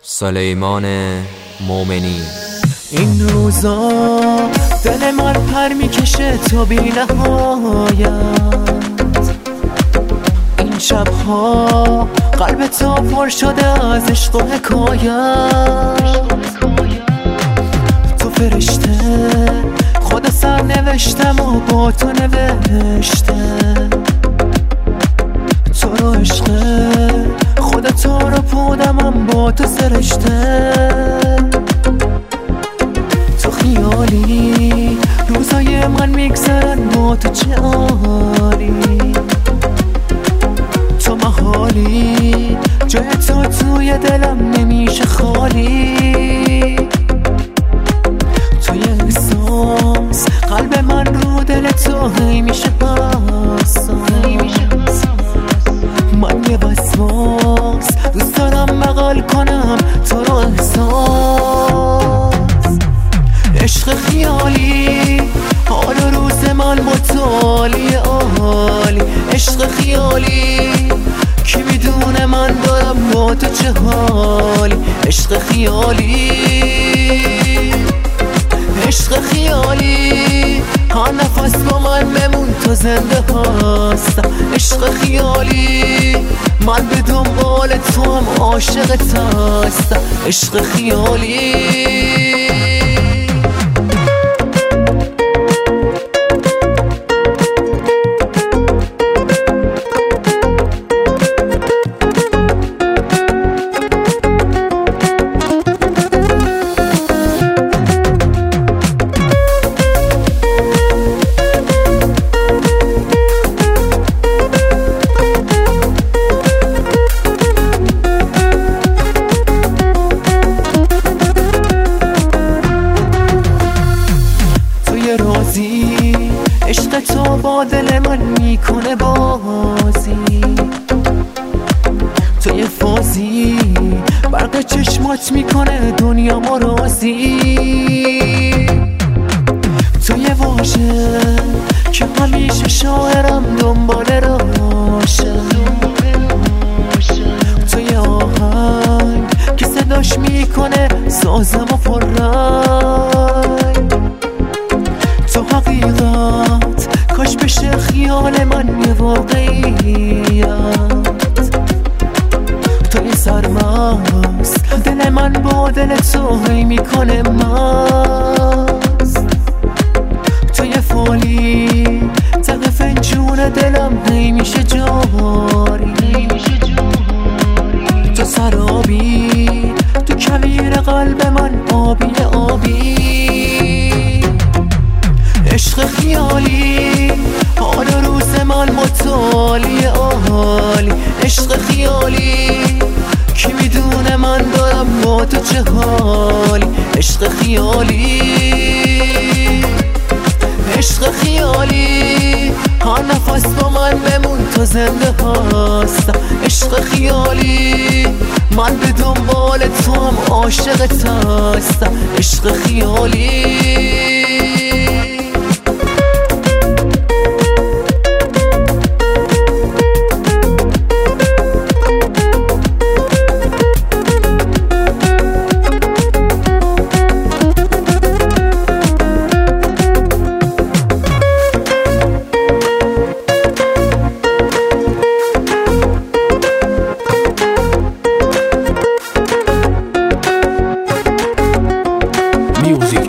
سلیمان مومنی. این روزا دل من پر میکشه تا بی نهایت، این شبها قلب تا پر شده از عشق و حکایت. تو فرشته خدا سر نوشتم و با تو نوشته، تو رو عشقه خدا تو رو پودمم با تو سرشته. تو خیالی روزای من میگذرن با تو چه عالی، تو محالی جای تو توی دلم نمیشه خالی. توی احساس قلب من رو دل تو هی میشه حساس، من یه وسواس دوست دارم بغل کنم تو رو احساس. عشق خیالی حال و روز من متعالی عالی، عشق خیالی کی میدونه من دارم با تو چه حالی. عشق خیالی عشق خیالی هر نفس با من بمون تو زنده هستم. عشق خیالی من به دنبال تو هم عاشقت هستم. عشق خیالی عشق تو با دل من میکنه بازی، تو یه فازی برق چشمات میکنه دنیا ما رازی. تو یه واژه که همیشه شاعرم دنبال راشه، تو یه آهنگ که صداش میکنه سازم و پررنگ. تو حقیقت کاش بشه خیال من یه واقعیت، تو یه سرمست دل من با دل تو هی میکنه مست. تو یه فالی تق فنجون دلم هی میشه جاری، تو سرابی تو کویر قلب من آبی آبی. عشق خیالی حال روز من متعالی عالی، عشق خیالی کی میدونه من دارم با تو چه حالی. عشق خیالی عشق خیالی هر نفس با من بمون تو زنده هستم. عشق خیالی من به دنبال تو هم عاشقت هستم. عشق خیالی Music